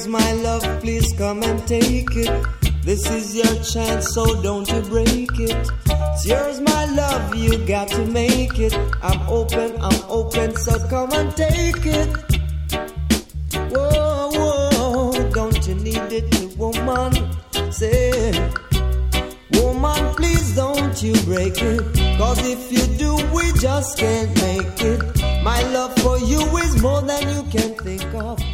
Here's my love, please come and take it. This is your chance, so don't you break it. It's yours, my love, you got to make it. I'm open, so come and take it. Whoa, whoa, don't you need it, woman? Say, woman, please don't you break it. Cause if you do, we just can't make it. My love for you is more than you can think of.